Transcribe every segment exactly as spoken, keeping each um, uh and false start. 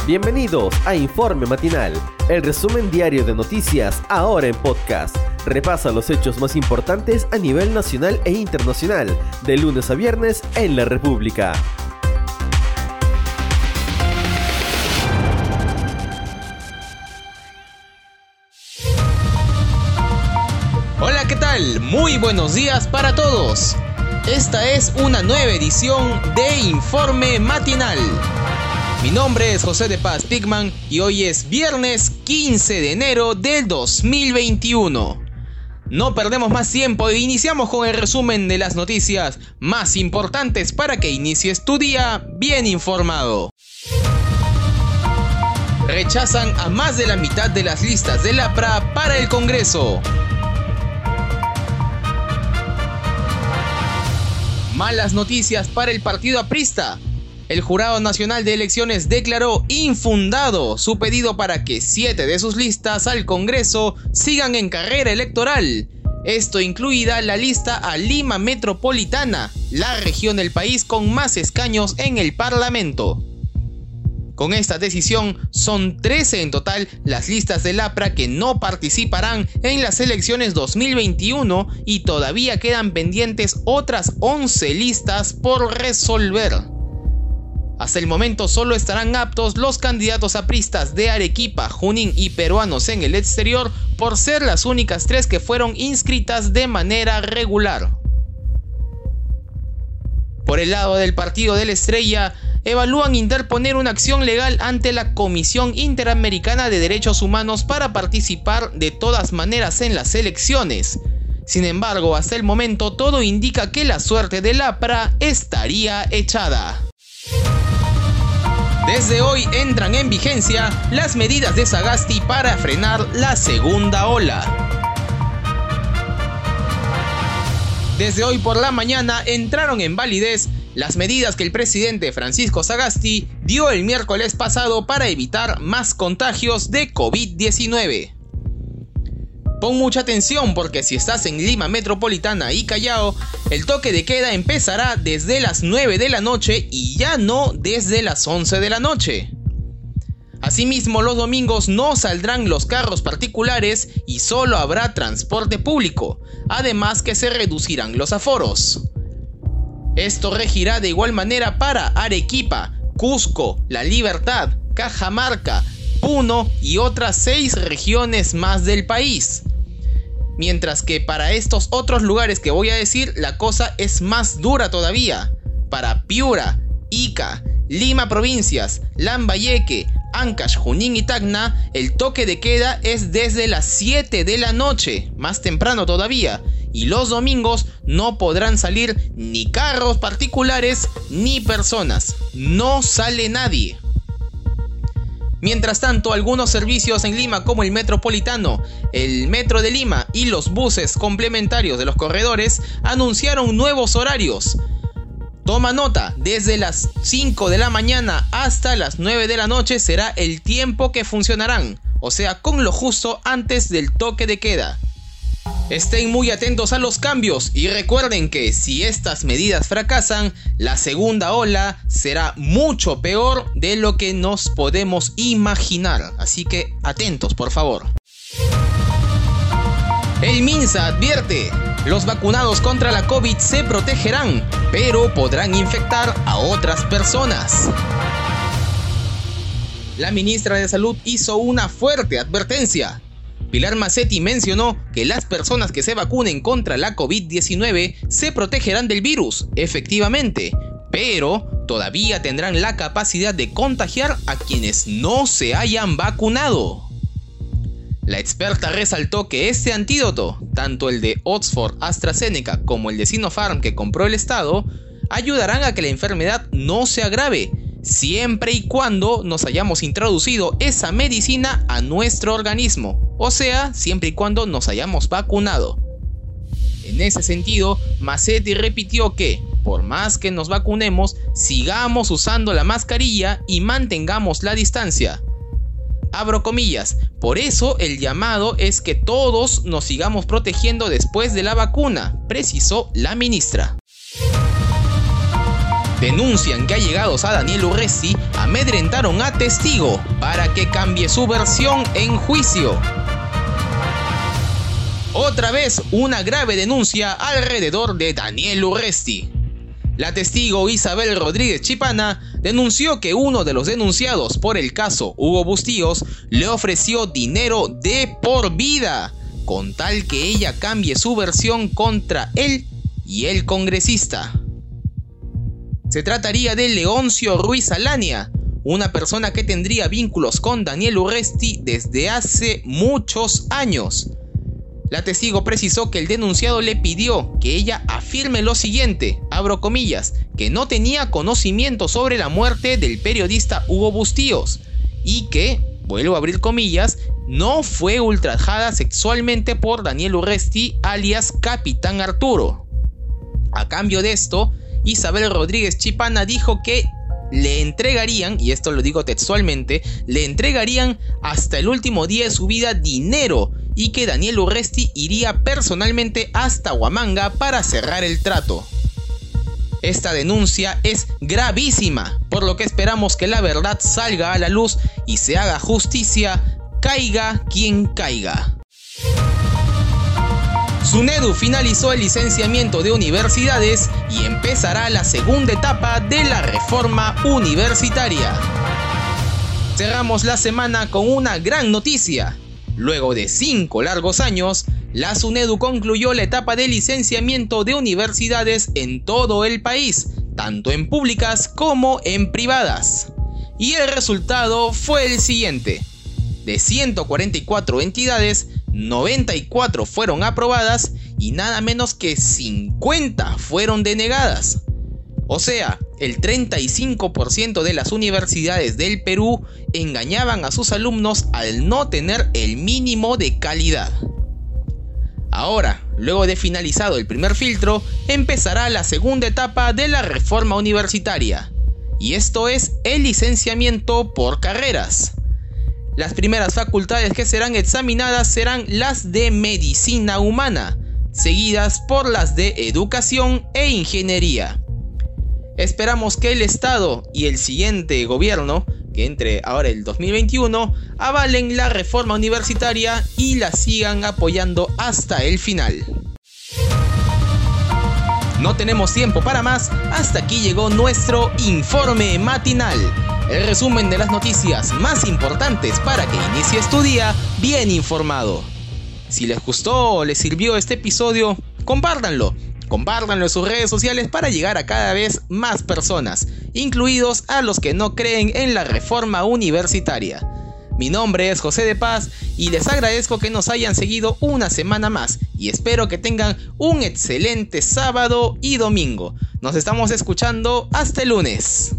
Bienvenidos a Informe Matinal, el resumen diario de noticias ahora en podcast. Repasa los hechos más importantes a nivel nacional e internacional, de lunes a viernes en la República. Hola, ¿qué tal? Muy buenos días para todos. Esta es una nueva edición de Informe Matinal. Mi nombre es José de Paz Pigman y hoy es viernes quince de enero del dos mil veintiuno. No perdemos más tiempo e iniciamos con el resumen de las noticias más importantes para que inicies tu día bien informado. Rechazan a más de la mitad de las listas del A P R A para el Congreso. Malas noticias para el partido aprista. El Jurado Nacional de Elecciones declaró infundado su pedido para que siete de sus listas al Congreso sigan en carrera electoral. Esto incluida la lista a Lima Metropolitana, la región del país con más escaños en el Parlamento. Con esta decisión, son trece en total las listas del A P R A que no participarán en las elecciones dos mil veintiuno y todavía quedan pendientes otras once listas por resolver. Hasta el momento solo estarán aptos los candidatos apristas de Arequipa, Junín y peruanos en el exterior por ser las únicas tres que fueron inscritas de manera regular. Por el lado del Partido de la Estrella, evalúan interponer una acción legal ante la Comisión Interamericana de Derechos Humanos para participar de todas maneras en las elecciones. Sin embargo, hasta el momento todo indica que la suerte del A P R A estaría echada. Desde hoy entran en vigencia las medidas de Sagasti para frenar la segunda ola. Desde hoy por la mañana entraron en validez las medidas que el presidente Francisco Sagasti dio el miércoles pasado para evitar más contagios de COVID diecinueve. Pon mucha atención porque si estás en Lima Metropolitana y Callao, el toque de queda empezará desde las nueve de la noche y ya no desde las once de la noche. Asimismo, los domingos no saldrán los carros particulares y solo habrá transporte público, además que se reducirán los aforos. Esto regirá de igual manera para Arequipa, Cusco, La Libertad, Cajamarca, Puno y otras seis regiones más del país. Mientras que para estos otros lugares que voy a decir, la cosa es más dura todavía. Para Piura, Ica, Lima Provincias, Lambayeque, Ancash, Junín y Tacna, el toque de queda es desde las siete de la noche, más temprano todavía, y los domingos no podrán salir ni carros particulares ni personas. No sale nadie. Mientras tanto, algunos servicios en Lima como el Metropolitano, el Metro de Lima y los buses complementarios de los corredores anunciaron nuevos horarios. Toma nota, desde las cinco de la mañana hasta las nueve de la noche será el tiempo que funcionarán, o sea, con lo justo antes del toque de queda. Estén muy atentos a los cambios y recuerden que si estas medidas fracasan, la segunda ola será mucho peor de lo que nos podemos imaginar. Así que atentos, por favor. El MINSA advierte: los vacunados contra la COVID se protegerán, pero podrán infectar a otras personas. La ministra de Salud hizo una fuerte advertencia. Pilar Macetti mencionó que las personas que se vacunen contra la COVID diecinueve se protegerán del virus, efectivamente, pero todavía tendrán la capacidad de contagiar a quienes no se hayan vacunado. La experta resaltó que este antídoto, tanto el de Oxford AstraZeneca como el de Sinopharm que compró el Estado, ayudarán a que la enfermedad no se agrave, siempre y cuando nos hayamos introducido esa medicina a nuestro organismo, o sea, siempre y cuando nos hayamos vacunado. En ese sentido, Macetti repitió que, por más que nos vacunemos, sigamos usando la mascarilla y mantengamos la distancia. Abro comillas, por eso el llamado es que todos nos sigamos protegiendo después de la vacuna, precisó la ministra. Denuncian que allegados a Daniel Urresti amedrentaron a testigo para que cambie su versión en juicio. Otra vez una grave denuncia alrededor de Daniel Urresti. La testigo Isabel Rodríguez Chipana denunció que uno de los denunciados por el caso, Hugo Bustíos, le ofreció dinero de por vida, con tal que ella cambie su versión contra él y el congresista. Se trataría de Leoncio Ruiz Alania, una persona que tendría vínculos con Daniel Urresti desde hace muchos años. La testigo precisó que el denunciado le pidió que ella afirme lo siguiente, abro comillas, que no tenía conocimiento sobre la muerte del periodista Hugo Bustíos y que, vuelvo a abrir comillas, no fue ultrajada sexualmente por Daniel Urresti alias Capitán Arturo. A cambio de esto, Isabel Rodríguez Chipana dijo que le entregarían, y esto lo digo textualmente, le entregarían hasta el último día de su vida dinero y que Daniel Urresti iría personalmente hasta Huamanga para cerrar el trato. Esta denuncia es gravísima, por lo que esperamos que la verdad salga a la luz y se haga justicia, caiga quien caiga. SUNEDU finalizó el licenciamiento de universidades y empezará la segunda etapa de la reforma universitaria. Cerramos la semana con una gran noticia. Luego de cinco largos años, la SUNEDU concluyó la etapa de licenciamiento de universidades en todo el país, tanto en públicas como en privadas. Y el resultado fue el siguiente. De ciento cuarenta y cuatro entidades, noventa y cuatro fueron aprobadas y nada menos que cincuenta fueron denegadas. O sea, el treinta y cinco por ciento de las universidades del Perú engañaban a sus alumnos al no tener el mínimo de calidad. Ahora, luego de finalizado el primer filtro, empezará la segunda etapa de la reforma universitaria. Y esto es el licenciamiento por carreras. Las primeras facultades que serán examinadas serán las de Medicina Humana, seguidas por las de Educación e Ingeniería. Esperamos que el Estado y el siguiente gobierno, que entre ahora el dos mil veintiuno, avalen la reforma universitaria y la sigan apoyando hasta el final. No tenemos tiempo para más, hasta aquí llegó nuestro informe matinal. El resumen de las noticias más importantes para que inicies tu día bien informado. Si les gustó o les sirvió este episodio, compártanlo. Compártanlo en sus redes sociales para llegar a cada vez más personas, incluidos a los que no creen en la reforma universitaria. Mi nombre es José de Paz y les agradezco que nos hayan seguido una semana más y espero que tengan un excelente sábado y domingo. Nos estamos escuchando hasta el lunes.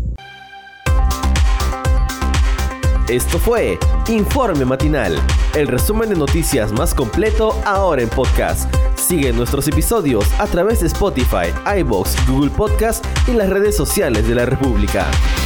Esto fue Informe Matinal, el resumen de noticias más completo ahora en podcast. Sigue nuestros episodios a través de Spotify, iVoox, Google Podcast y las redes sociales de la República.